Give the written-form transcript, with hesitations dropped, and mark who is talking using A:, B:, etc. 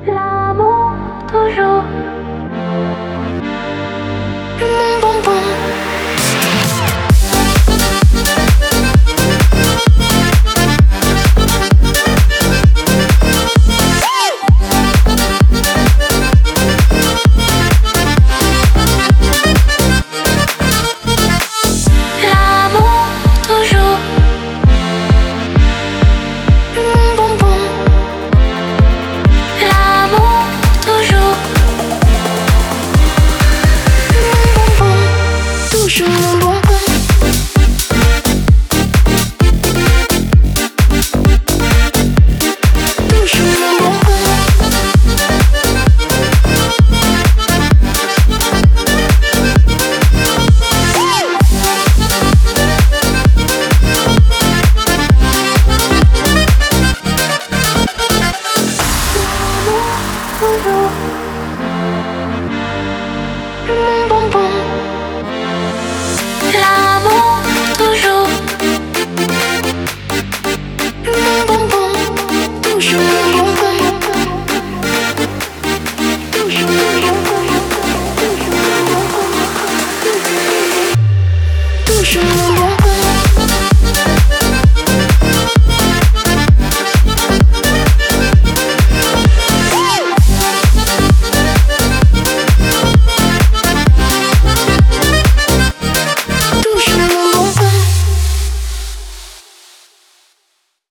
A: L'amour toujours. Mon bonbon. L'amour toujours. Mon bonbon. L'amour toujours. Mon bonbon. Toujours mon bonbon. Toujours mon bonbon. Toujours mon bonbon. L'amour toujours. Mon bonbon. Toujours mon bonbon. Toujours mon bonbon. Toujours mon bonbon. Toujours.